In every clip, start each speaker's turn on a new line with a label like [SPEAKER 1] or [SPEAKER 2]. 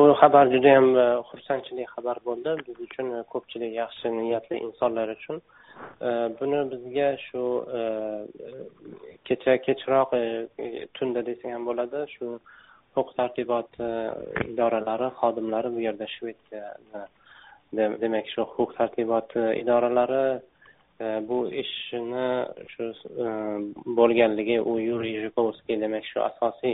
[SPEAKER 1] xabar juda ham xursandchilik xabar bo'ldi biz uchun, ko'pchilik yaxshi niyatli insonlar uchun. Buni bizga shu kechroq tunda desang ham bo'ladi, shu huquq tartibot idoralari xodimlari bu yerda Shvetsiya, demak shu huquq tartibot idoralari bu ishni shu bo'lganligi, u Yuriy Zhukovskiy, demak shu asosiy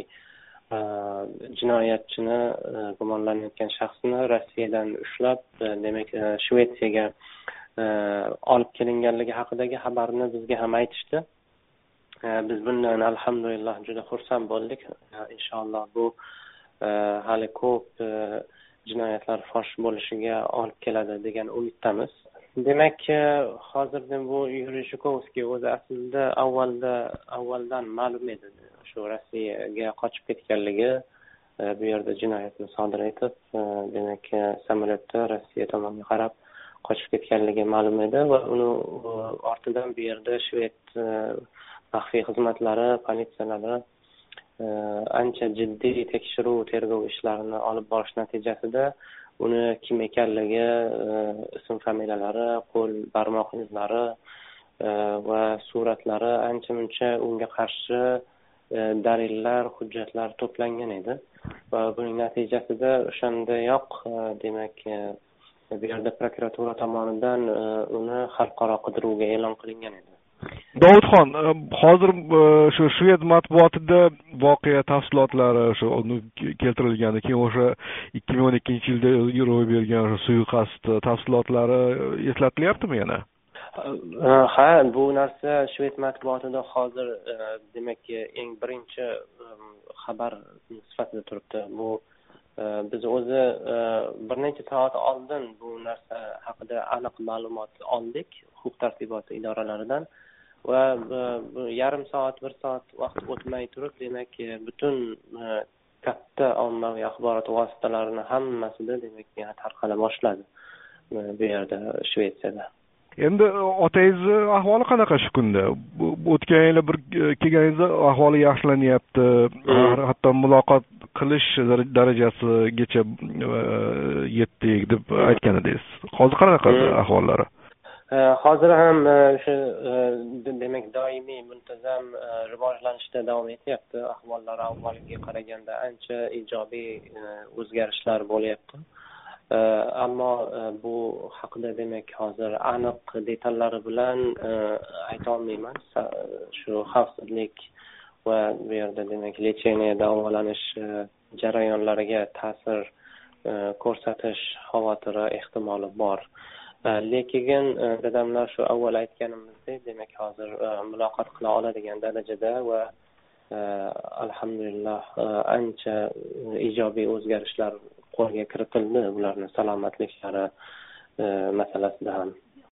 [SPEAKER 1] jinoyatchini, gumonlanayotgan shaxsni Rossiyadan ushlab, demak Shvetsiyaga olib kelinganligi haqidagi xabarni bizga ham aytishdi. Biz bundan alhamdulillah juda xursand bo'ldik. Inshaalloh bu hali ko'p jinoyatlar fosh bo'lishiga olib keladi degan umiddamiz. Demak, hozirda bu Yuriy Zhukovskiy o'zi aslida avvaldan ma'lum edi. Shu Rossiyaga qochib ketganligi, bu yerda jinoyatni sodir etib, demak samolyotda Rossiya tomoniga qarab qochib ketganligi ma'lum edi va uni ortidan bu yerda Shved maxfiy xizmatlari, politsiyalari ancha jiddiy tekshiruv, tergov ishlarini olib borish natijasida uni kim ekanligi, ism familiyalari, qo'l barmoq izlari va suratlari ancha-muncha unga qarshi dalillar, hujjatlar to'plangan edi va buning natijasida o'shandayoq demak bu yerda prokuratura tomonidan uni xalqaro qidiruvga e'lon qilingan edi.
[SPEAKER 2] Dovudxon, hozir shu Shved matbuotida voqea tafsilotlari shu keltirilgan, keyin o'sha 2012-yilda ro'y bergan suiqasd tafsilotlari eslatilyaptimi yana?
[SPEAKER 1] Ha, bu narsa Shved matbuotida hozir demak eng birinchi xabar sifatida turibdi. Bu biz o'zi bir necha soat oldin bu narsa haqida aniq ma'lumot oldik huquq tartibot idoralaridan va yarim soat, bir soat vaqt o'tmay turib, demak butun katta ommaviy axborot vositalarini hammasida demak yana tarqala boshladi bu yerda Shvetsiyada.
[SPEAKER 2] Endi otangizni ahvoli qanaqa shu kunda? O'tgan yili bir kelganingizda ahvoli yaxshilanyapti, hatto muloqot qilish darajasigacha yetdik deb aytgan edingiz. Hozir qanaqa ahvollari?
[SPEAKER 1] Hozir ham o'sha demak doimiy muntazam rivojlanishda davom etyapti. Ahvollari avvalgiga qaraganda ancha ijobiy o'zgarishlar bo'lyapti. Ammo bu haqida demak hozir aniq detallari bilan ayta olmayman. Shu xavfsizlik va bu yerda demak lecheniya, davolanish jarayonlariga ta'sir ko'rsatish xavotiri ehtimoli bor. Lekin dadamlar shu avval aytganimizdek, demak hozir muloqot qila oladigan darajada va alhamdulillah ancha ijobiy o'zgarishlar qo'lga kiritildi ularning salomatliklari masalasida ham.